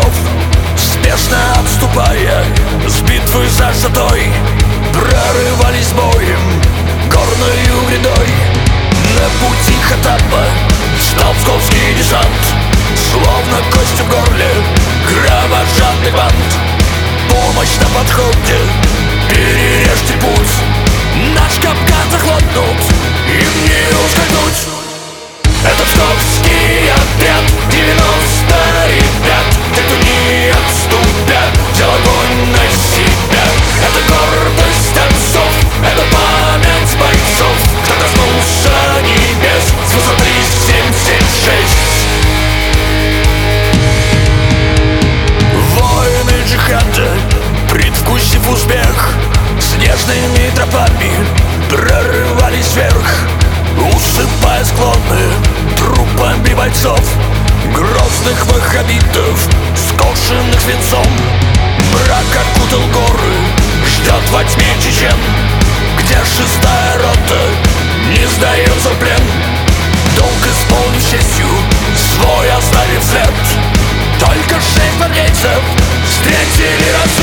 бойцов, спешно отступая с битвы за Шатой, прорывались боем горною грядой. На пути Хотапа стал псковский десант, словно кость в горле кровожадный бант. Помощь на подходе, перережьте путь, наш капкан захлопнут, им не ускользнуть. Это псковский отряд, 90 ребят, те, кто не отступят, взял огонь на себя. Это гордость отцов, это память бойцов, кто коснулся небес с высоты 76. Воины джихада, предвкусив успех, снежными тропами прорывались вверх, усыпая склоны трупами бойцов, грозных ваххабитов, скошенных свинцом. Мрак окутал горы, ждет во тьме чечен, где 6-я рота не сдается в плен. Долг исполнив честью, свой оставив след, только 6 гвардейцев встретили рассвет.